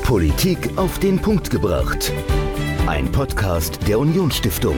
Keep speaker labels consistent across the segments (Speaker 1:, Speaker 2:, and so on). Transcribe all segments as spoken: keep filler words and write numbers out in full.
Speaker 1: Politik auf den Punkt gebracht. Ein Podcast der Unionsstiftung.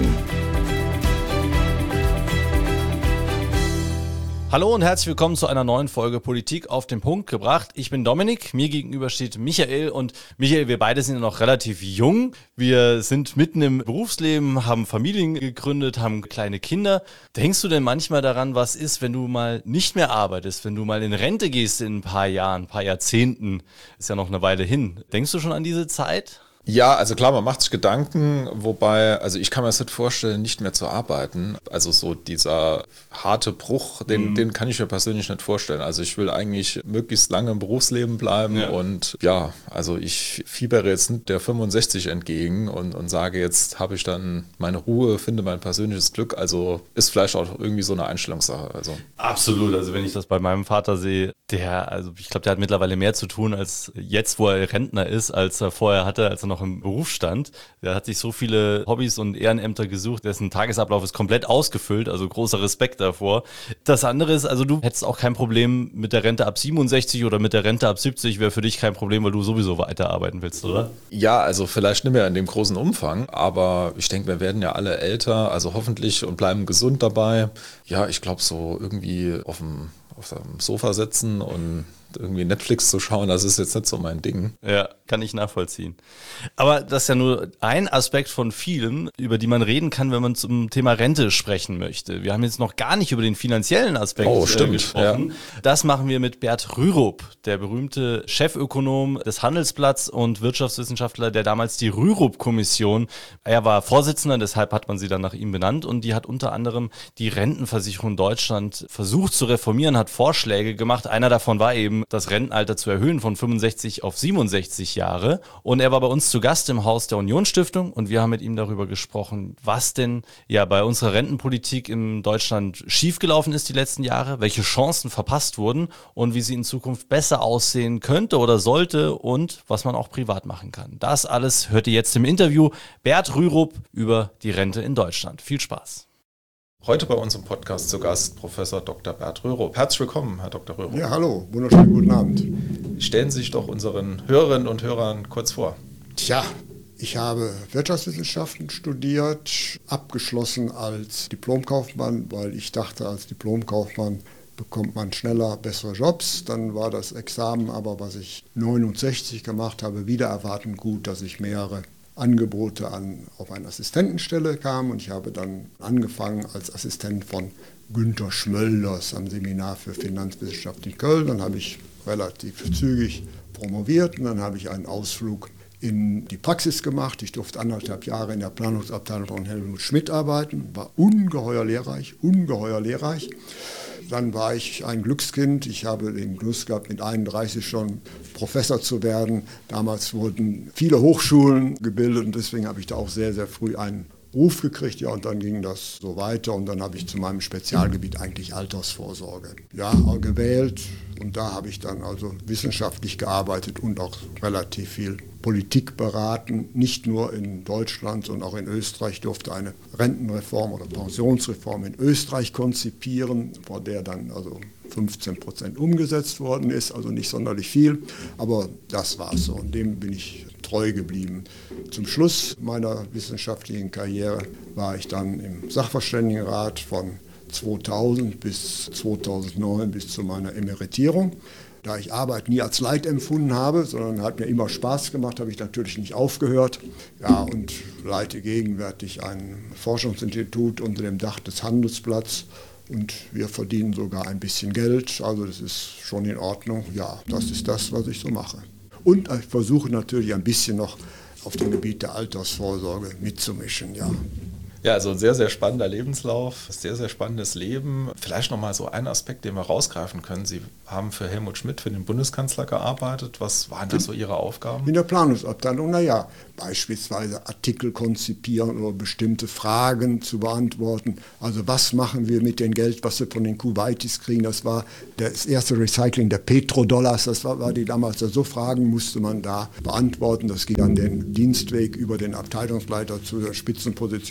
Speaker 2: Hallo und herzlich willkommen zu einer neuen Folge Politik auf den Punkt gebracht. Ich bin Dominik, mir gegenüber steht Michael und Michael, wir beide sind ja noch relativ jung. Wir sind mitten im Berufsleben, haben Familien gegründet, haben kleine Kinder. Denkst du denn manchmal daran, was ist, wenn du mal nicht mehr arbeitest, wenn du mal in Rente gehst in ein paar Jahren, ein paar Jahrzehnten, ist ja noch eine Weile hin. Denkst du schon an diese Zeit?
Speaker 3: Ja, also klar, man macht sich Gedanken, wobei, also ich kann mir das nicht vorstellen, nicht mehr zu arbeiten. Also so dieser harte Bruch, den, mhm. den kann ich mir persönlich nicht vorstellen. Also ich will eigentlich möglichst lange im Berufsleben bleiben ja. und ja, also ich fiebere jetzt nicht der fünfundsechzig entgegen und, und sage, jetzt habe ich dann meine Ruhe, finde mein persönliches Glück. Also ist vielleicht auch irgendwie so eine Einstellungssache. Also.
Speaker 2: Absolut, also wenn ich das bei meinem Vater sehe, der, also ich glaube, der hat mittlerweile mehr zu tun als jetzt, wo er Rentner ist, als er vorher hatte, als er noch im Beruf stand. Der hat sich so viele Hobbys und Ehrenämter gesucht, dessen Tagesablauf ist komplett ausgefüllt, also großer Respekt davor. Das andere ist, also du hättest auch kein Problem mit der Rente ab siebenundsechzig oder mit der Rente ab siebzig, wäre für dich kein Problem, weil du sowieso weiterarbeiten willst, oder?
Speaker 3: Ja, also vielleicht nicht mehr in dem großen Umfang, aber ich denke, wir werden ja alle älter, also hoffentlich und bleiben gesund dabei. Ja, ich glaube so irgendwie auf dem, auf dem Sofa sitzen und irgendwie Netflix zu schauen, das ist jetzt nicht so mein Ding.
Speaker 2: Ja, kann ich nachvollziehen. Aber das ist ja nur ein Aspekt von vielen, über die man reden kann, wenn man zum Thema Rente sprechen möchte. Wir haben jetzt noch gar nicht über den finanziellen Aspekt
Speaker 3: oh, stimmt,
Speaker 2: gesprochen. Ja. Das machen wir mit Bert Rürup, der berühmte Chefökonom des Handelsblatts und Wirtschaftswissenschaftler, der damals die Rürup-Kommission, er war Vorsitzender, deshalb hat man sie dann nach ihm benannt und die hat unter anderem die Rentenversicherung in Deutschland versucht zu reformieren, hat Vorschläge gemacht. Einer davon war eben, das Rentenalter zu erhöhen von fünfundsechzig auf siebenundsechzig Jahre. Und er war bei uns zu Gast im Haus der Unionsstiftung und wir haben mit ihm darüber gesprochen, was denn ja bei unserer Rentenpolitik in Deutschland schiefgelaufen ist die letzten Jahre, welche Chancen verpasst wurden und wie sie in Zukunft besser aussehen könnte oder sollte und was man auch privat machen kann. Das alles hört ihr jetzt im Interview. Bert Rürup über die Rente in Deutschland. Viel Spaß.
Speaker 3: Heute bei uns im Podcast zu Gast Professor Doktor Bert Rürup. Herzlich willkommen, Herr Doktor Rürup.
Speaker 4: Ja, hallo, wunderschönen guten Abend.
Speaker 3: Stellen Sie sich doch unseren Hörerinnen und Hörern kurz vor.
Speaker 4: Tja, ich habe Wirtschaftswissenschaften studiert, abgeschlossen als Diplomkaufmann, weil ich dachte, als Diplomkaufmann bekommt man schneller bessere Jobs. Dann war das Examen aber, was ich neunundsechzig gemacht habe, wieder erwartend gut, dass ich mehrere Angebote an, auf eine Assistentenstelle kam und ich habe dann angefangen als Assistent von Günter Schmölders am Seminar für Finanzwissenschaft in Köln. Dann habe ich relativ zügig promoviert und dann habe ich einen Ausflug in die Praxis gemacht. Ich durfte anderthalb Jahre in der Planungsabteilung von Helmut Schmidt arbeiten, war ungeheuer lehrreich, ungeheuer lehrreich. Dann war ich ein Glückskind. Ich habe den Genuss gehabt, mit einunddreißig schon Professor zu werden. Damals wurden viele Hochschulen gebildet und deswegen habe ich da auch sehr, sehr früh einen Ruf gekriegt. Ja, und dann ging das so weiter und dann habe ich zu meinem Spezialgebiet eigentlich Altersvorsorge ja, gewählt. Und da habe ich dann also wissenschaftlich gearbeitet und auch relativ viel Politik beraten. Nicht nur in Deutschland, sondern auch in Österreich. Ich durfte eine Rentenreform oder Pensionsreform in Österreich konzipieren, vor der dann also fünfzehn Prozent umgesetzt worden ist, also nicht sonderlich viel. Aber das war es so und dem bin ich treu geblieben. Zum Schluss meiner wissenschaftlichen Karriere war ich dann im Sachverständigenrat von zweitausend bis zweitausendneun bis zu meiner Emeritierung. Da ich Arbeit nie als Leid empfunden habe, sondern hat mir immer Spaß gemacht, habe ich natürlich nicht aufgehört. Ja, und leite gegenwärtig ein Forschungsinstitut unter dem Dach des Handelsblatts und wir verdienen sogar ein bisschen Geld. Also das ist schon in Ordnung. Ja, das ist das, was ich so mache. Und ich versuche natürlich ein bisschen noch auf dem Gebiet der Altersvorsorge mitzumischen, ja.
Speaker 3: Ja, also ein sehr, sehr spannender Lebenslauf, sehr, sehr spannendes Leben. Vielleicht nochmal so ein Aspekt, den wir rausgreifen können. Sie haben für Helmut Schmidt, für den Bundeskanzler gearbeitet. Was waren da so Ihre Aufgaben?
Speaker 4: In der Planungsabteilung, naja, beispielsweise Artikel konzipieren oder bestimmte Fragen zu beantworten. Also was machen wir mit dem Geld, was wir von den Kuwaitis kriegen? Das war das erste Recycling der Petrodollars. Das war, war die damals, so Fragen musste man da beantworten. Das ging dann den Dienstweg über den Abteilungsleiter zu der Spitzenposition.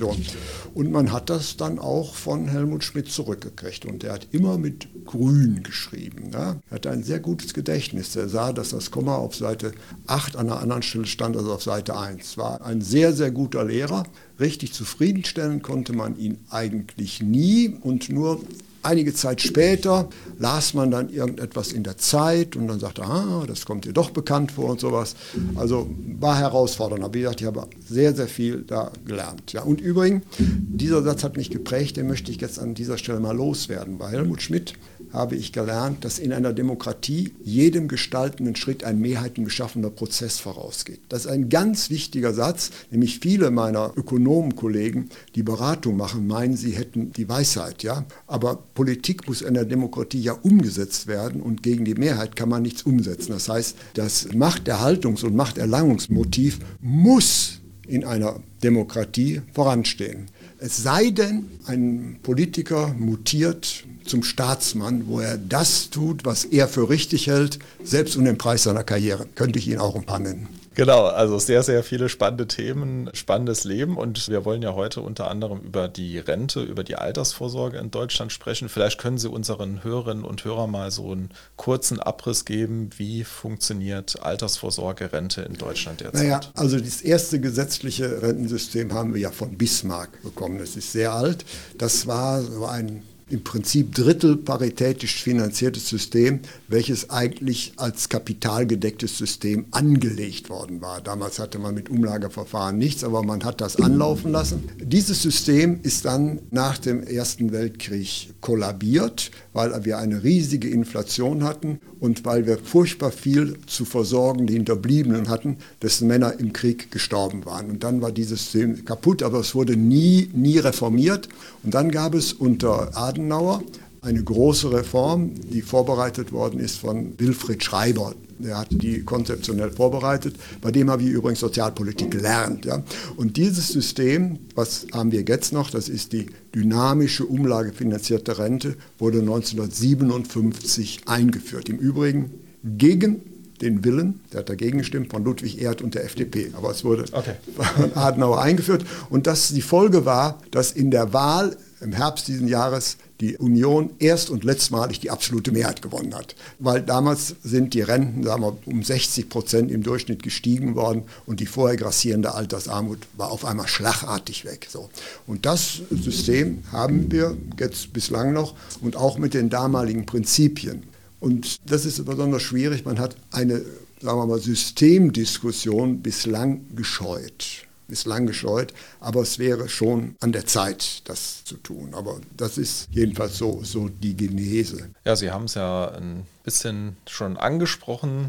Speaker 4: Und man hat das dann auch von Helmut Schmidt zurückgekriegt. Und der hat immer mit Grün geschrieben. Ja. Er hatte ein sehr gutes Gedächtnis. Er sah, dass das Komma auf Seite acht an einer anderen Stelle stand als auf Seite eins. War ein sehr, sehr guter Lehrer. Richtig zufriedenstellen konnte man ihn eigentlich nie. Und nur einige Zeit später las man dann irgendetwas in der Zeit und dann sagte, ah, das kommt dir doch bekannt vor und sowas. Also war herausfordernd. Aber wie gesagt, ich habe sehr, sehr viel da gelernt. Ja, und übrigens, dieser Satz hat mich geprägt, den möchte ich jetzt an dieser Stelle mal loswerden. Bei Helmut Schmidt habe ich gelernt, dass in einer Demokratie jedem gestaltenden Schritt ein mehrheitengeschaffener Prozess vorausgeht. Das ist ein ganz wichtiger Satz, nämlich viele meiner Ökonomenkollegen, die Beratung machen, meinen, sie hätten die Weisheit. Ja? Aber Politik muss in der Demokratie ja umgesetzt werden und gegen die Mehrheit kann man nichts umsetzen. Das heißt, das Machterhaltungs- und Machterlangungsmotiv muss in einer Demokratie voranstehen. Es sei denn, ein Politiker mutiert zum Staatsmann, wo er das tut, was er für richtig hält, selbst um den Preis seiner Karriere. Könnte ich Ihnen auch ein paar nennen.
Speaker 3: Genau, also sehr, sehr viele spannende Themen, spannendes Leben und wir wollen ja heute unter anderem über die Rente, über die Altersvorsorge in Deutschland sprechen. Vielleicht können Sie unseren Hörerinnen und Hörern mal so einen kurzen Abriss geben, wie funktioniert Altersvorsorge, Rente in Deutschland derzeit?
Speaker 4: Naja, also das erste gesetzliche Rentensystem haben wir ja von Bismarck bekommen. Das ist sehr alt. Das war so ein im Prinzip drittelparitätisch finanziertes System, welches eigentlich als kapitalgedecktes System angelegt worden war. Damals hatte man mit Umlageverfahren nichts, aber man hat das anlaufen lassen. Dieses System ist dann nach dem Ersten Weltkrieg kollabiert, weil wir eine riesige Inflation hatten und weil wir furchtbar viel zu versorgen die Hinterbliebenen hatten, dessen Männer im Krieg gestorben waren. Und dann war dieses System kaputt, aber es wurde nie, nie reformiert. Und dann gab es unter Adenauer eine große Reform, die vorbereitet worden ist von Wilfried Schreiber. Der hat die konzeptionell vorbereitet. Bei dem habe ich übrigens Sozialpolitik gelernt. Ja. Und dieses System, was haben wir jetzt noch, das ist die dynamische umlagefinanzierte Rente, wurde neunzehnhundertsiebenundfünfzig eingeführt. Im Übrigen gegen den Willen, der hat dagegen gestimmt, von Ludwig Erhard und der F D P. Aber es wurde okay. von Adenauer eingeführt. Und das, die Folge war, dass in der Wahl im Herbst diesen Jahres die Union erst- und letztmalig die absolute Mehrheit gewonnen hat. Weil damals sind die Renten, sagen wir, um sechzig Prozent im Durchschnitt gestiegen worden und die vorher grassierende Altersarmut war auf einmal schlagartig weg. So. Und das System haben wir jetzt bislang noch und auch mit den damaligen Prinzipien. Und das ist besonders schwierig. Man hat eine, sagen wir mal, Systemdiskussion bislang gescheut. Bislang gescheut, aber es wäre schon an der Zeit, das zu tun. Aber das ist jedenfalls so, so die Genese.
Speaker 3: Ja, Sie haben es ja ein bisschen schon angesprochen,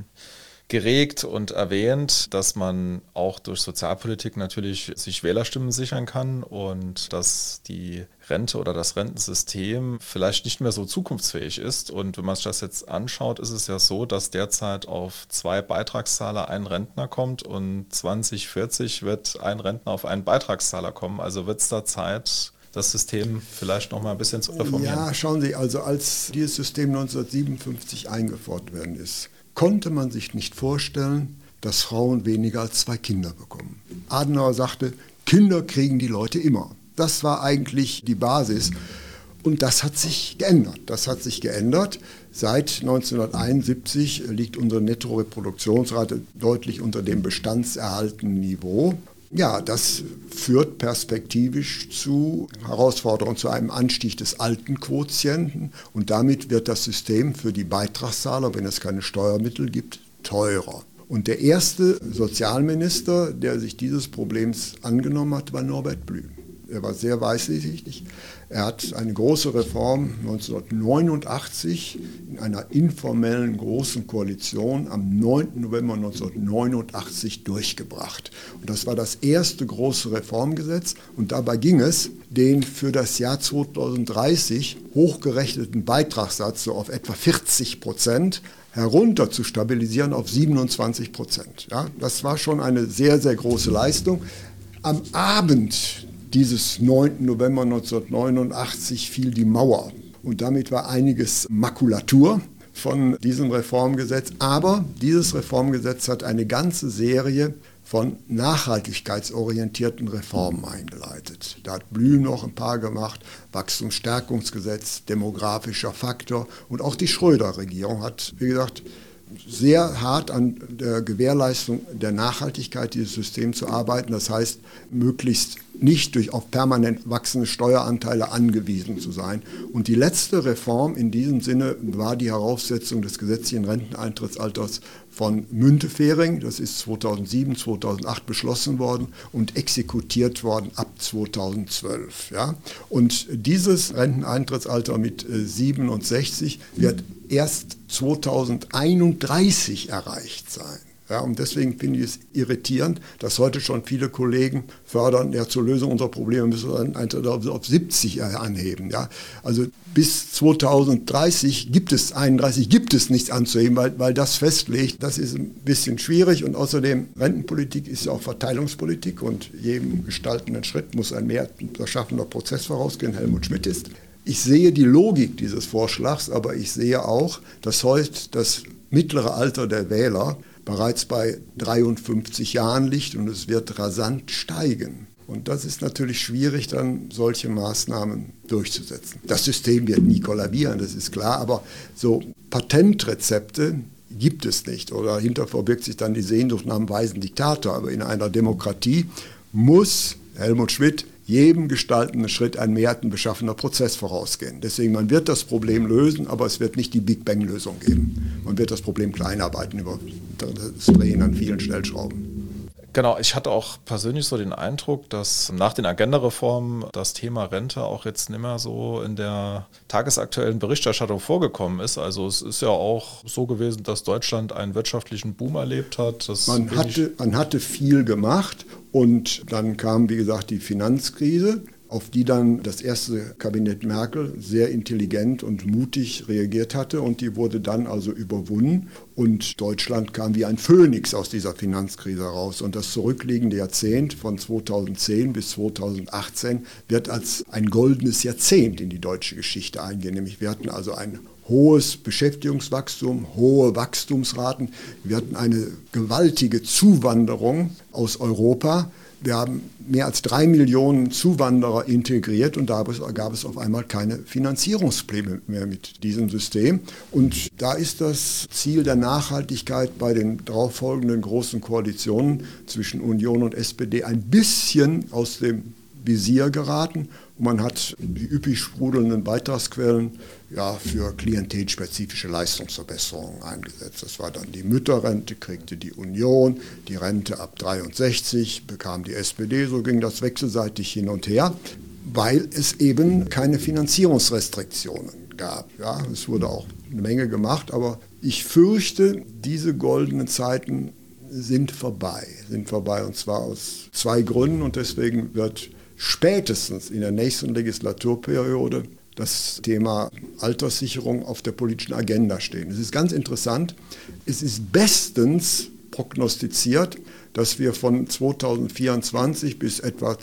Speaker 3: angeregt und erwähnt, dass man auch durch Sozialpolitik natürlich sich Wählerstimmen sichern kann und dass die Rente oder das Rentensystem vielleicht nicht mehr so zukunftsfähig ist. Und wenn man sich das jetzt anschaut, ist es ja so, dass derzeit auf zwei Beitragszahler ein Rentner kommt und zwanzig vierzig wird ein Rentner auf einen Beitragszahler kommen. Also wird es da Zeit, das System vielleicht noch mal ein bisschen zu reformieren?
Speaker 4: Ja, schauen Sie, also als dieses System neunzehnhundertsiebenundfünfzig eingeführt worden ist, konnte man sich nicht vorstellen, dass Frauen weniger als zwei Kinder bekommen. Adenauer sagte, Kinder kriegen die Leute immer. Das war eigentlich die Basis und das hat sich geändert. Das hat sich geändert. Seit neunzehnhunderteinundsiebzig liegt unsere Nettoreproduktionsrate deutlich unter dem bestandserhaltenen Niveau. Ja, das führt perspektivisch zu Herausforderungen, zu einem Anstieg des Altenquotienten und damit wird das System für die Beitragszahler, wenn es keine Steuermittel gibt, teurer. Und der erste Sozialminister, der sich dieses Problems angenommen hat, war Norbert Blüm. Er war sehr weitsichtig. Er hat eine große Reform neunzehnhundertneunundachtzig in einer informellen großen Koalition am neunten November neunzehnhundertneunundachtzig durchgebracht. Und das war das erste große Reformgesetz. Und dabei ging es, den für das Jahr zweitausenddreißig hochgerechneten Beitragssatz so auf etwa vierzig Prozent herunter zu stabilisieren auf siebenundzwanzig Prozent. Ja, das war schon eine sehr, sehr große Leistung. Am Abend dieses neunten November neunzehnhundertneunundachtzig fiel die Mauer und damit war einiges Makulatur von diesem Reformgesetz. Aber dieses Reformgesetz hat eine ganze Serie von nachhaltigkeitsorientierten Reformen eingeleitet. Da hat Blüm noch ein paar gemacht, Wachstumsstärkungsgesetz, demografischer Faktor, und auch die Schröder-Regierung hat, wie gesagt, sehr hart an der Gewährleistung der Nachhaltigkeit dieses Systems zu arbeiten. Das heißt, möglichst nicht durch auf permanent wachsende Steueranteile angewiesen zu sein. Und die letzte Reform in diesem Sinne war die Heraufsetzung des gesetzlichen Renteneintrittsalters von Müntefering. Das ist zweitausendsieben, zweitausendacht beschlossen worden und exekutiert worden ab zweitausendzwölf. Ja? Und dieses Renteneintrittsalter mit äh, siebenundsechzig wird erst zweitausendeinunddreißig erreicht sein. Ja, und deswegen finde ich es irritierend, dass heute schon viele Kollegen fördern, ja, zur Lösung unserer Probleme müssen wir einen Eintritt auf siebzig anheben. Ja. Also bis zweitausenddreißig gibt es, einunddreißig gibt es nichts anzuheben, weil, weil das festlegt, das ist ein bisschen schwierig. Und außerdem, Rentenpolitik ist ja auch Verteilungspolitik und jedem gestaltenden Schritt muss ein mehr schaffender Prozess vorausgehen, Helmut Schmidt ist. Ich sehe die Logik dieses Vorschlags, aber ich sehe auch, dass heute das mittlere Alter der Wähler bereits bei dreiundfünfzig Jahren liegt und es wird rasant steigen. Und das ist natürlich schwierig, dann solche Maßnahmen durchzusetzen. Das System wird nie kollabieren, das ist klar, aber so Patentrezepte gibt es nicht. Oder dahinter verbirgt sich dann die Sehnsucht nach einem weisen Diktator. Aber in einer Demokratie muss Helmut Schmidt jedem gestaltenden Schritt ein mehrheitenbeschaffender Prozess vorausgehen. Deswegen, man wird das Problem lösen, aber es wird nicht die Big Bang-Lösung geben. Man wird das Problem kleinarbeiten über das Drehen an vielen Stellschrauben.
Speaker 3: Genau, ich hatte auch persönlich so den Eindruck, dass nach den Agenda-Reformen das Thema Rente auch jetzt nicht mehr so in der tagesaktuellen Berichterstattung vorgekommen ist. Also es ist ja auch so gewesen, dass Deutschland einen wirtschaftlichen Boom erlebt hat. Das
Speaker 4: man, hatte, man hatte viel gemacht und dann kam, wie gesagt, die Finanzkrise, auf die dann das erste Kabinett Merkel sehr intelligent und mutig reagiert hatte, und die wurde dann also überwunden und Deutschland kam wie ein Phönix aus dieser Finanzkrise raus. Und das zurückliegende Jahrzehnt von zweitausendzehn bis zweitausendachtzehn wird als ein goldenes Jahrzehnt in die deutsche Geschichte eingehen. Nämlich wir hatten also ein hohes Beschäftigungswachstum, hohe Wachstumsraten, wir hatten eine gewaltige Zuwanderung aus Europa. Wir haben mehr als drei Millionen Zuwanderer integriert und da gab es auf einmal keine Finanzierungsprobleme mehr mit diesem System. Und da ist das Ziel der Nachhaltigkeit bei den darauffolgenden großen Koalitionen zwischen Union und S P D ein bisschen aus dem Visier geraten. Und man hat die üppig sprudelnden Beitragsquellen ja, für klientelspezifische Leistungsverbesserungen eingesetzt. Das war dann die Mütterrente, kriegte die Union, die Rente ab dreiundsechzig bekam die S P D, so ging das wechselseitig hin und her, weil es eben keine Finanzierungsrestriktionen gab. Ja, es wurde auch eine Menge gemacht, aber ich fürchte, diese goldenen Zeiten sind vorbei, sind vorbei und zwar aus zwei Gründen, und deswegen wird spätestens in der nächsten Legislaturperiode das Thema Alterssicherung auf der politischen Agenda stehen. Es ist ganz interessant, es ist bestens prognostiziert, dass wir von zweitausendvierundzwanzig bis etwa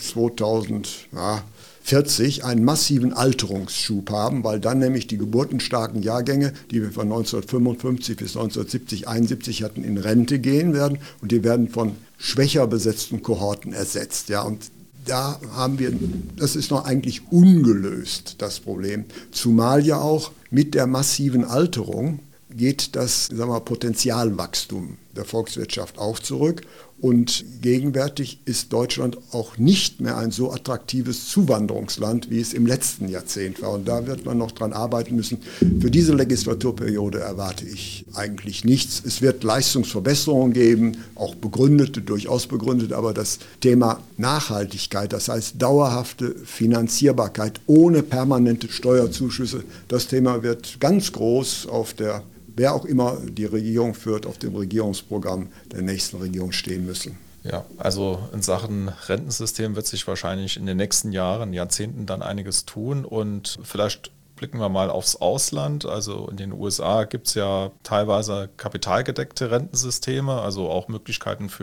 Speaker 4: zweitausendvierzig einen massiven Alterungsschub haben, weil dann nämlich die geburtenstarken Jahrgänge, die wir von neunzehnhundertfünfundfünfzig bis neunzehnhundertsiebzig, einundsiebzig hatten, in Rente gehen werden und die werden von schwächer besetzten Kohorten ersetzt. Ja, und da haben wir, das ist noch eigentlich ungelöst, das Problem. Zumal ja auch mit der massiven Alterung geht das, sagen wir mal, Potenzialwachstum der Volkswirtschaft auch zurück. Und gegenwärtig ist Deutschland auch nicht mehr ein so attraktives Zuwanderungsland, wie es im letzten Jahrzehnt war. Und da wird man noch dran arbeiten müssen. Für diese Legislaturperiode erwarte ich eigentlich nichts. Es wird Leistungsverbesserungen geben, auch begründete, durchaus begründete. Aber das Thema Nachhaltigkeit, das heißt dauerhafte Finanzierbarkeit ohne permanente Steuerzuschüsse, das Thema wird ganz groß auf der, wer auch immer die Regierung führt, auf dem Regierungsprogramm der nächsten Regierung stehen müssen.
Speaker 3: Ja, also in Sachen Rentensystem wird sich wahrscheinlich in den nächsten Jahren, Jahrzehnten dann einiges tun, und vielleicht blicken wir mal aufs Ausland. Also in den U S A gibt es ja teilweise kapitalgedeckte Rentensysteme, also auch Möglichkeiten für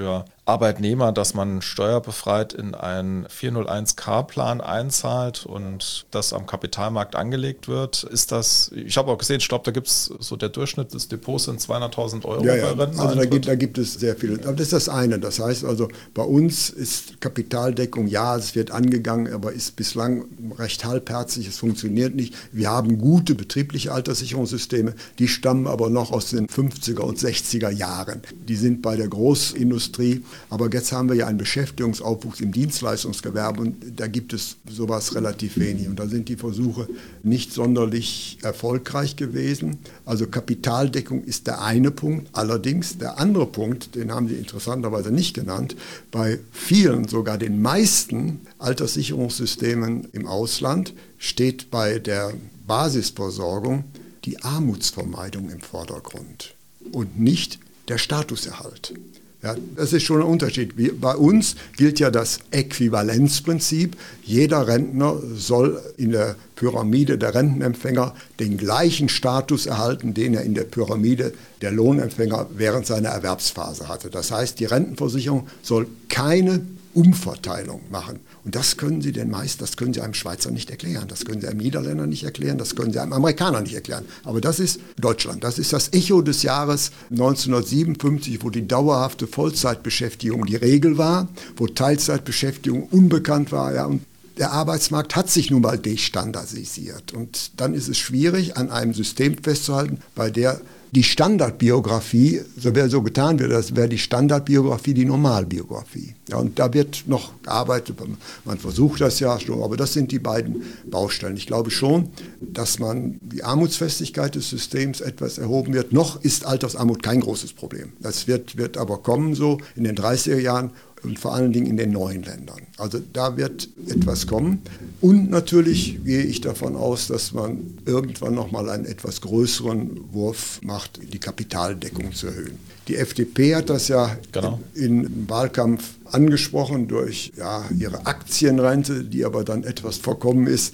Speaker 3: Arbeitnehmer, dass man steuerbefreit in einen vierhunderteins K-Plan einzahlt und das am Kapitalmarkt angelegt wird. Ist das, ich habe auch gesehen, ich glaube, da gibt es so der Durchschnitt des Depots sind zweihunderttausend Euro.
Speaker 4: Ja, ja. Also da gibt, da gibt es sehr viele. Aber das ist das eine. Das heißt also, bei uns ist Kapitaldeckung, ja, es wird angegangen, aber ist bislang recht halbherzig, es funktioniert nicht. Wir haben gute betriebliche Alterssicherungssysteme, die stammen aber noch aus den fünfziger und sechziger Jahren. Die sind bei der Großindustrie, aber jetzt haben wir ja einen Beschäftigungsaufwuchs im Dienstleistungsgewerbe und da gibt es sowas relativ wenig. Und da sind die Versuche nicht sonderlich erfolgreich gewesen. Also Kapitaldeckung ist der eine Punkt. Allerdings der andere Punkt, den haben Sie interessanterweise nicht genannt, bei vielen, sogar den meisten Alterssicherungssystemen im Ausland steht bei der Basisversorgung die Armutsvermeidung im Vordergrund und nicht der Statuserhalt. Ja, das ist schon ein Unterschied. Wie, bei uns gilt ja das Äquivalenzprinzip. Jeder Rentner soll in der Pyramide der Rentenempfänger den gleichen Status erhalten, den er in der Pyramide der Lohnempfänger während seiner Erwerbsphase hatte. Das heißt, die Rentenversicherung soll keine Umverteilung machen. Und das können Sie den meisten, das können Sie einem Schweizer nicht erklären, das können Sie einem Niederländer nicht erklären, das können Sie einem Amerikaner nicht erklären. Aber das ist Deutschland, das ist das Echo des Jahres neunzehnhundertsiebenundfünfzig, wo die dauerhafte Vollzeitbeschäftigung die Regel war, wo Teilzeitbeschäftigung unbekannt war. Ja, und der Arbeitsmarkt hat sich nun mal destandardisiert. Und dann ist es schwierig, an einem System festzuhalten, bei der die Standardbiografie, so wäre so getan wird, das wäre die Standardbiografie die Normalbiografie. Ja, und da wird noch gearbeitet, man versucht das ja schon, aber das sind die beiden Baustellen. Ich glaube schon, dass man die Armutsfestigkeit des Systems etwas erhoben wird. Noch ist Altersarmut kein großes Problem. Das wird, wird aber kommen so in den dreißiger Jahren. Und vor allen Dingen in den neuen Ländern. Also da wird etwas kommen. Und natürlich gehe ich davon aus, dass man irgendwann nochmal einen etwas größeren Wurf macht, die Kapitaldeckung zu erhöhen. Die F D P hat das ja genau. im Wahlkampf angesprochen durch ja, ihre Aktienrente, die aber dann etwas verkommen ist,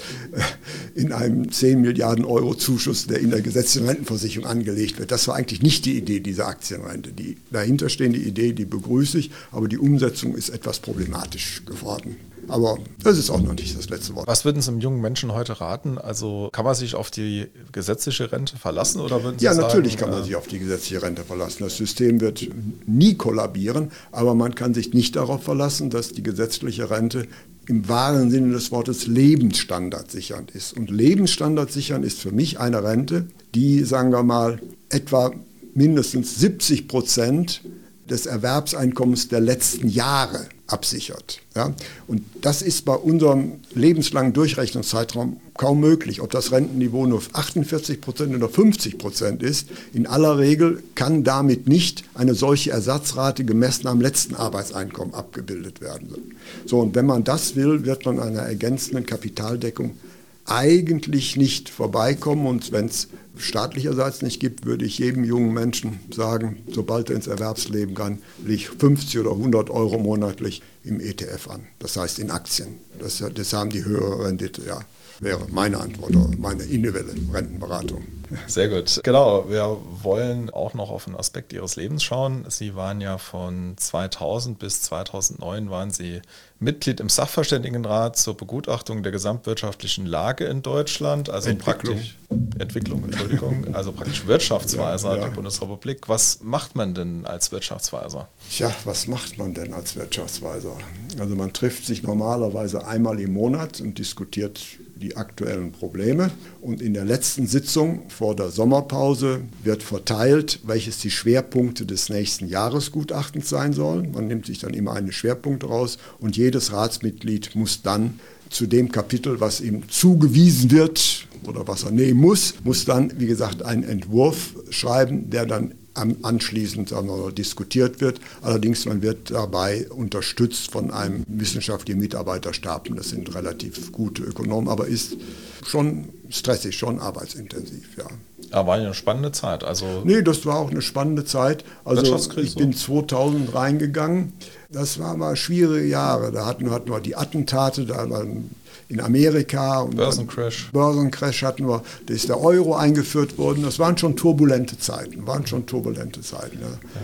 Speaker 4: in einem zehn Milliarden Euro Zuschuss, der in der gesetzlichen Rentenversicherung angelegt wird. Das war eigentlich nicht die Idee dieser Aktienrente. Die dahinterstehende Idee, die begrüße ich, aber die Umsetzung ist etwas problematisch geworden. Aber das ist auch noch nicht das letzte Wort.
Speaker 3: Was würden Sie einem jungen Menschen heute raten? Also kann man sich auf die gesetzliche Rente verlassen? Oder würden Sie
Speaker 4: ja,
Speaker 3: sagen,
Speaker 4: natürlich kann man sich auf die gesetzliche Rente verlassen. Das System wird nie kollabieren, aber man kann sich nicht darauf verlassen, dass die gesetzliche Rente im wahren Sinne des Wortes lebensstandardsichernd ist. Und lebensstandardsichernd ist für mich eine Rente, die, sagen wir mal, etwa mindestens siebzig Prozent des Erwerbseinkommens der letzten Jahre absichert. Ja? Und das ist bei unserem lebenslangen Durchrechnungszeitraum kaum möglich. Ob das Rentenniveau nur achtundvierzig Prozent oder fünfzig Prozent ist, in aller Regel kann damit nicht eine solche Ersatzrate gemessen am letzten Arbeitseinkommen abgebildet werden. So, und wenn man das will, wird man einer ergänzenden Kapitaldeckung eigentlich nicht vorbeikommen. Und wenn es staatlicherseits nicht gibt, würde ich jedem jungen Menschen sagen, sobald er ins Erwerbsleben kann, lege fünfzig oder hundert Euro monatlich im E T F an. Das heißt in Aktien. Das, das haben die höhere Rendite, ja. Wäre meine Antwort oder meine individuelle Rentenberatung.
Speaker 3: Sehr gut. Genau, wir wollen auch noch auf einen Aspekt Ihres Lebens schauen. Sie waren ja von zweitausend bis zweitausendneun waren Sie Mitglied im Sachverständigenrat zur Begutachtung der gesamtwirtschaftlichen Lage in Deutschland, also
Speaker 4: Entwicklung.
Speaker 3: praktisch Entwicklung, Entschuldigung, also praktisch Wirtschaftsweiser
Speaker 4: ja, ja.
Speaker 3: der Bundesrepublik. Was macht man denn als Wirtschaftsweiser?
Speaker 4: Tja, was macht man denn als Wirtschaftsweiser? Also man trifft sich normalerweise einmal im Monat und diskutiert die aktuellen Probleme. Und in der letzten Sitzung vor der Sommerpause wird verteilt, welches die Schwerpunkte des nächsten Jahresgutachtens sein sollen. Man nimmt sich dann immer einen Schwerpunkt raus und jedes Ratsmitglied muss dann zu dem Kapitel, was ihm zugewiesen wird oder was er nehmen muss, muss dann, wie gesagt, einen Entwurf schreiben, der dann anschließend noch diskutiert wird. Allerdings, man wird dabei unterstützt von einem wissenschaftlichen Mitarbeiterstab. Das sind relativ gute Ökonomen, aber ist schon stressig, schon arbeitsintensiv, ja.
Speaker 3: Aber war ja eine spannende Zeit. Also
Speaker 4: nee, das war auch eine spannende Zeit. Also ich bin zweitausend reingegangen. Das waren mal schwierige Jahre. Da hatten, hatten wir die Attentate, da waren in Amerika. Und
Speaker 3: Börsencrash.
Speaker 4: Börsencrash hatten wir, da ist der Euro eingeführt worden. Das waren schon turbulente Zeiten, waren schon turbulente Zeiten. Ja. Ja.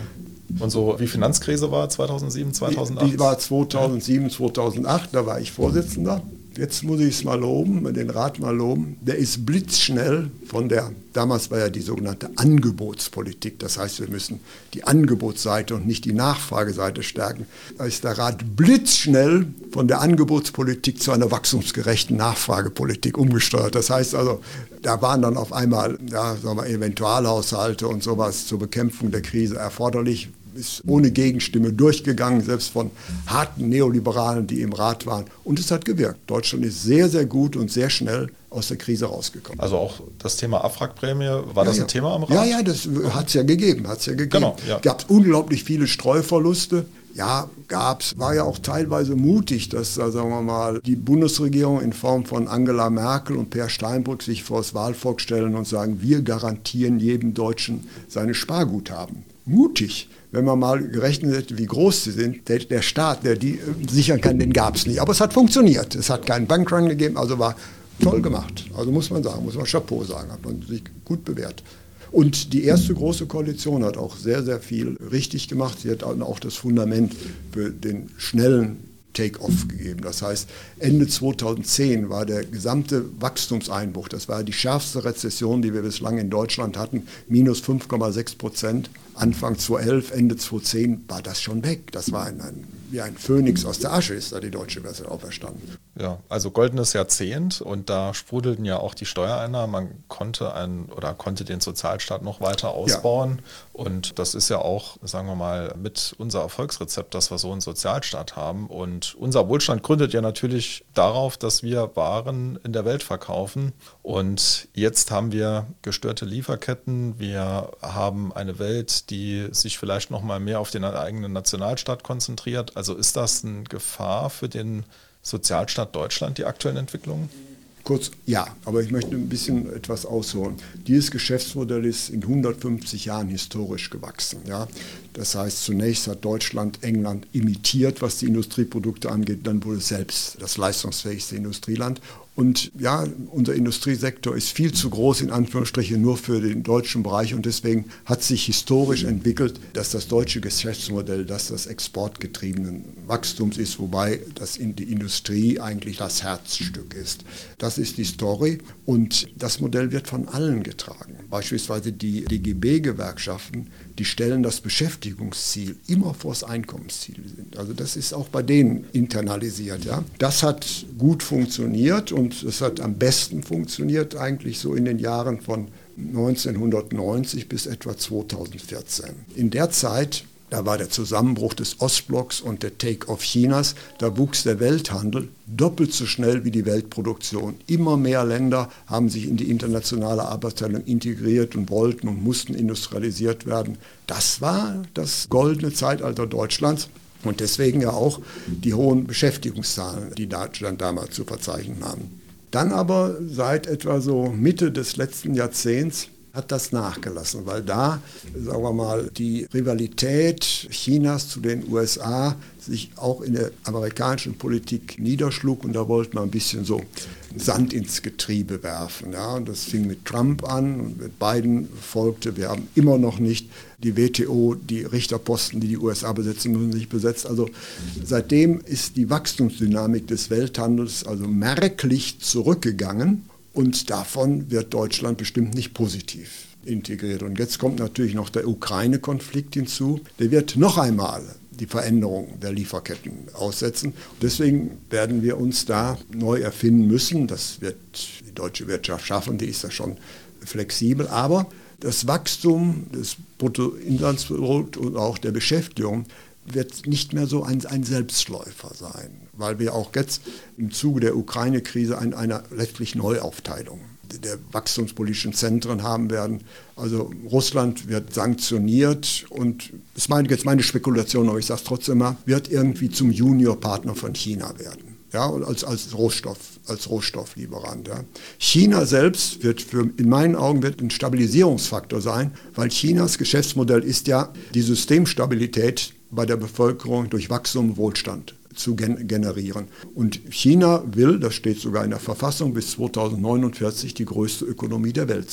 Speaker 3: Und so wie Finanzkrise war zweitausendsieben, zweitausendacht?
Speaker 4: Die, die war zweitausendsieben, zweitausendacht, da war ich Vorsitzender. Jetzt muss ich es mal loben, den Rat mal loben. Der ist blitzschnell von der, damals war ja die sogenannte Angebotspolitik, das heißt, wir müssen die Angebotsseite und nicht die Nachfrageseite stärken. Da ist der Rat blitzschnell von der Angebotspolitik zu einer wachstumsgerechten Nachfragepolitik umgesteuert. Das heißt also, da waren dann auf einmal ja, sagen wir, Eventualhaushalte und sowas zur Bekämpfung der Krise erforderlich. Ist ohne Gegenstimme durchgegangen, selbst von harten Neoliberalen, die im Rat waren. Und es hat gewirkt. Deutschland ist sehr, sehr gut und sehr schnell aus der Krise rausgekommen.
Speaker 3: Also auch das Thema Abwrackprämie, war
Speaker 4: ja,
Speaker 3: das
Speaker 4: ja.
Speaker 3: ein Thema am Rat?
Speaker 4: Ja, ja, das hat es ja gegeben. Hat's ja gegeben.
Speaker 3: Genau, ja.
Speaker 4: Gab es unglaublich viele Streuverluste. Ja, gab es. War ja auch teilweise mutig, dass, sagen wir mal, die Bundesregierung in Form von Angela Merkel und Per Steinbrück sich vor das Wahlvolk stellen und sagen, wir garantieren jedem Deutschen seine Sparguthaben. Mutig. Wenn man mal gerechnet hätte, wie groß sie sind, der, der Staat, der die sichern kann, den gab es nicht. Aber es hat funktioniert. Es hat keinen Bankrun gegeben, also war toll gemacht. Also muss man sagen, muss man Chapeau sagen, hat man sich gut bewährt. Und die erste große Koalition hat auch sehr, sehr viel richtig gemacht. Sie hat auch das Fundament für den schnellen Take-off gegeben. Das heißt, Ende zweitausendzehn war der gesamte Wachstumseinbruch, das war die schärfste Rezession, die wir bislang in Deutschland hatten, minus fünf Komma sechs Prozent. Anfang zweitausendelf, Ende zweitausendzehn war das schon weg. Das war ein, ein, wie ein Phönix aus der Asche, ist da die deutsche Version auferstanden.
Speaker 3: Ja, also goldenes Jahrzehnt und da sprudelten ja auch die Steuereinnahmen. Man konnte ein, oder konnte den Sozialstaat noch weiter ausbauen. Ja. Und das ist ja auch, sagen wir mal, mit unser Erfolgsrezept, dass wir so einen Sozialstaat haben. Und unser Wohlstand gründet ja natürlich darauf, dass wir Waren in der Welt verkaufen. Und jetzt haben wir gestörte Lieferketten. Wir haben eine Welt, die sich vielleicht noch mal mehr auf den eigenen Nationalstaat konzentriert. Also ist das eine Gefahr für den Sozialstaat Deutschland, die aktuellen Entwicklungen?
Speaker 4: Kurz, ja, aber ich möchte ein bisschen etwas ausholen. Dieses Geschäftsmodell ist in hundertfünfzig Jahren historisch gewachsen. Ja? Das heißt, zunächst hat Deutschland England imitiert, was die Industrieprodukte angeht, dann wurde es selbst das leistungsfähigste Industrieland. Und ja, unser Industriesektor ist viel zu groß, in Anführungsstrichen, nur für den deutschen Bereich. Und deswegen hat sich historisch entwickelt, dass das deutsche Geschäftsmodell, das das exportgetriebenen Wachstums ist, wobei das in die Industrie eigentlich das Herzstück ist. Das ist die Story. Und das Modell wird von allen getragen. Beispielsweise die D G B-Gewerkschaften, die stellen das Beschäftigungsziel immer vor das Einkommensziel. Also das ist auch bei denen internalisiert. Ja. Das hat gut funktioniert und es hat am besten funktioniert eigentlich so in den Jahren von neunzehnhundertneunzig bis etwa zweitausendvierzehn. In der Zeit, da war der Zusammenbruch des Ostblocks und der Take-off Chinas, da wuchs der Welthandel doppelt so schnell wie die Weltproduktion. Immer mehr Länder haben sich in die internationale Arbeitsteilung integriert und wollten und mussten industrialisiert werden. Das war das goldene Zeitalter Deutschlands. Und deswegen ja auch die hohen Beschäftigungszahlen, die Deutschland damals zu verzeichnen haben. Dann aber seit etwa so Mitte des letzten Jahrzehnts hat das nachgelassen, weil da, sagen wir mal, die Rivalität Chinas zu den U S A sich auch in der amerikanischen Politik niederschlug und da wollte man ein bisschen so Sand ins Getriebe werfen. Ja. Und das fing mit Trump an und mit Biden folgte. Wir haben immer noch nicht die W T O, die Richterposten, die die U S A besetzen müssen, nicht besetzt. Also seitdem ist die Wachstumsdynamik des Welthandels also merklich zurückgegangen. Und davon wird Deutschland bestimmt nicht positiv integriert. Und jetzt kommt natürlich noch der Ukraine-Konflikt hinzu. Der wird noch einmal die Veränderung der Lieferketten aussetzen. Und deswegen werden wir uns da neu erfinden müssen. Das wird die deutsche Wirtschaft schaffen, die ist ja schon flexibel. Aber das Wachstum des Bruttoinlandsprodukts und auch der Beschäftigung wird nicht mehr so ein, ein Selbstläufer sein, weil wir auch jetzt im Zuge der Ukraine-Krise ein, eine letztlich Neuaufteilung der wachstumspolitischen Zentren haben werden. Also Russland wird sanktioniert und das ist jetzt meine Spekulation, aber ich sage es trotzdem mal, wird irgendwie zum Juniorpartner von China werden. Ja, als, als, Rohstoff, als Rohstofflieferant. Ja. China selbst wird für, in meinen Augen wird ein Stabilisierungsfaktor sein, weil Chinas Geschäftsmodell ist ja die Systemstabilität bei der Bevölkerung durch Wachstum und Wohlstand zu gen- generieren. Und China will, das steht sogar in der Verfassung, bis zweitausendneunundvierzig die größte Ökonomie der Welt sein.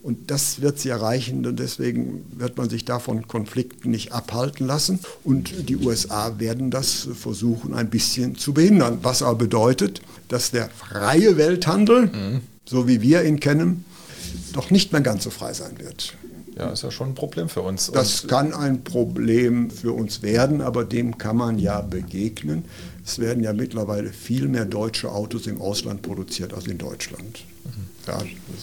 Speaker 4: Und das wird sie erreichen und deswegen wird man sich davon Konflikten nicht abhalten lassen. Und die U S A werden das versuchen, ein bisschen zu behindern. Was aber bedeutet, dass der freie Welthandel, mhm. so wie wir ihn kennen, doch nicht mehr ganz so frei sein wird.
Speaker 3: Ja, ist ja schon ein Problem für uns.
Speaker 4: Das Und kann ein Problem für uns werden, aber dem kann man ja begegnen. Es werden ja mittlerweile viel mehr deutsche Autos im Ausland produziert als in Deutschland. Mhm. Ja,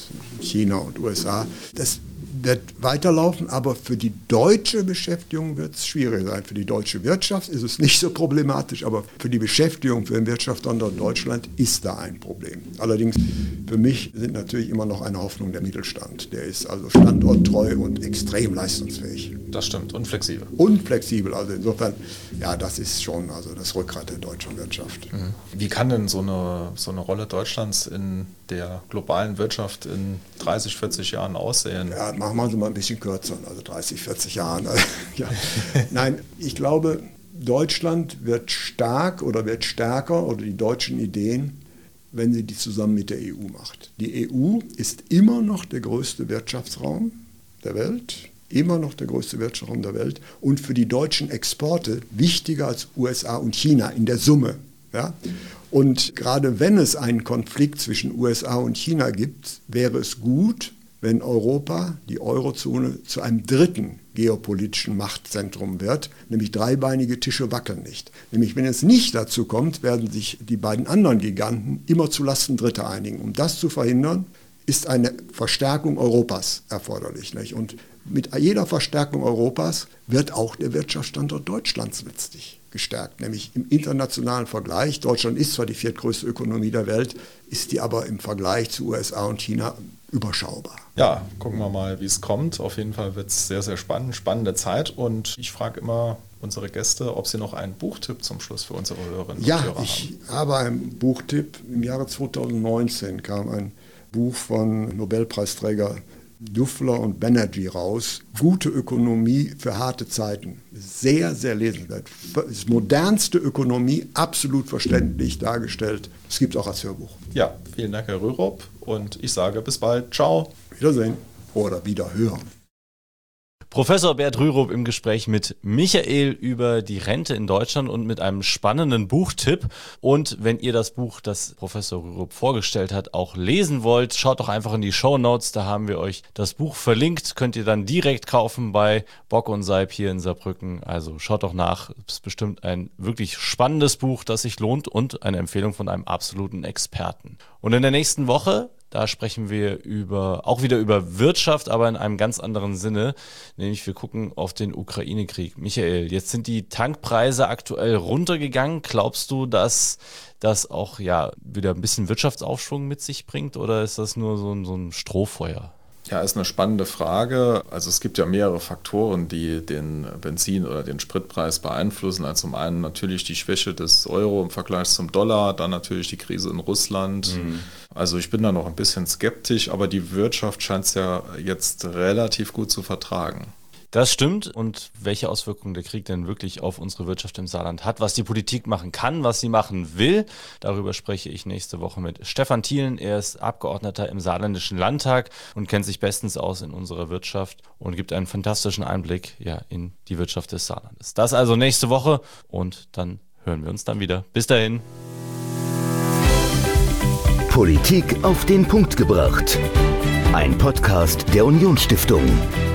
Speaker 4: China und U S A. Das wird weiterlaufen, aber für die deutsche Beschäftigung wird es schwierig sein. Für die deutsche Wirtschaft ist es nicht so problematisch, aber für die Beschäftigung für den Wirtschaftsstandort Deutschland ist da ein Problem. Allerdings für mich sind natürlich immer noch eine Hoffnung der Mittelstand. Der ist also standorttreu und extrem leistungsfähig.
Speaker 3: Das stimmt, und flexibel.
Speaker 4: Und flexibel, also insofern, ja, das ist schon also das Rückgrat der deutschen Wirtschaft.
Speaker 3: Mhm. Wie kann denn so eine, so eine Rolle Deutschlands in der globalen Wirtschaft in dreißig, vierzig Jahren aussehen?
Speaker 4: Ja, machen wir sie mal ein bisschen kürzer, also dreißig, vierzig Jahren. Ja. Nein, ich glaube, Deutschland wird stark oder wird stärker oder die deutschen Ideen, wenn sie die zusammen mit der E U macht. Die E U ist immer noch der größte Wirtschaftsraum der Welt, immer noch der größte Wirtschaftsraum der Welt und für die deutschen Exporte wichtiger als U S A und China in der Summe. Ja? Und gerade wenn es einen Konflikt zwischen U S A und China gibt, wäre es gut, wenn Europa, die Eurozone, zu einem dritten geopolitischen Machtzentrum wird, nämlich dreibeinige Tische wackeln nicht. Nämlich wenn es nicht dazu kommt, werden sich die beiden anderen Giganten immer zulasten Dritter einigen. Um das zu verhindern, ist eine Verstärkung Europas erforderlich. Nicht? Und mit jeder Verstärkung Europas wird auch der Wirtschaftsstandort Deutschlands letztlich gestärkt, nämlich im internationalen Vergleich. Deutschland ist zwar die viertgrößte Ökonomie der Welt, ist die aber im Vergleich zu U S A und China überschaubar.
Speaker 3: Ja, gucken wir mal, wie es kommt. Auf jeden Fall wird es sehr, sehr spannend, spannende Zeit. Und ich frage immer unsere Gäste, ob sie noch einen Buchtipp zum Schluss für unsere Hörerinnen
Speaker 4: ja,
Speaker 3: und Hörer haben.
Speaker 4: Ja, ich habe einen Buchtipp. Im Jahre zweitausendneunzehn kam ein Buch von Nobelpreisträger Dufler und Banerjee raus. Gute Ökonomie für harte Zeiten. Sehr, sehr lesenswert. Das modernste Ökonomie, absolut verständlich dargestellt. Es gibt es auch als Hörbuch.
Speaker 3: Ja, vielen Dank, Herr Rürup. Und ich sage bis bald. Ciao.
Speaker 4: Wiedersehen oder wiederhören.
Speaker 2: Professor Bert Rürup im Gespräch mit Michael über die Rente in Deutschland und mit einem spannenden Buchtipp. Und wenn ihr das Buch, das Professor Rürup vorgestellt hat, auch lesen wollt, schaut doch einfach in die Shownotes. Da haben wir euch das Buch verlinkt. Könnt ihr dann direkt kaufen bei Bock und Seib hier in Saarbrücken. Also schaut doch nach. Es ist bestimmt ein wirklich spannendes Buch, das sich lohnt und eine Empfehlung von einem absoluten Experten. Und in der nächsten Woche, da sprechen wir über, auch wieder über Wirtschaft, aber in einem ganz anderen Sinne. Nämlich wir gucken auf den Ukraine-Krieg. Michael, jetzt sind die Tankpreise aktuell runtergegangen. Glaubst du, dass das auch ja wieder ein bisschen Wirtschaftsaufschwung mit sich bringt oder ist das nur so ein, so ein Strohfeuer?
Speaker 3: Ja, ist eine spannende Frage. Also es gibt ja mehrere Faktoren, die den Benzin- oder den Spritpreis beeinflussen. Also zum einen natürlich die Schwäche des Euro im Vergleich zum Dollar, dann natürlich die Krise in Russland. Mhm. Also ich bin da noch ein bisschen skeptisch, aber die Wirtschaft scheint es ja jetzt relativ gut zu vertragen.
Speaker 2: Das stimmt. Und welche Auswirkungen der Krieg denn wirklich auf unsere Wirtschaft im Saarland hat, was die Politik machen kann, was sie machen will, darüber spreche ich nächste Woche mit Stefan Thielen. Er ist Abgeordneter im Saarländischen Landtag und kennt sich bestens aus in unserer Wirtschaft und gibt einen fantastischen Einblick ja, in die Wirtschaft des Saarlandes. Das also nächste Woche und dann hören wir uns dann wieder. Bis dahin.
Speaker 1: Politik auf den Punkt gebracht. Ein Podcast der Unionsstiftung.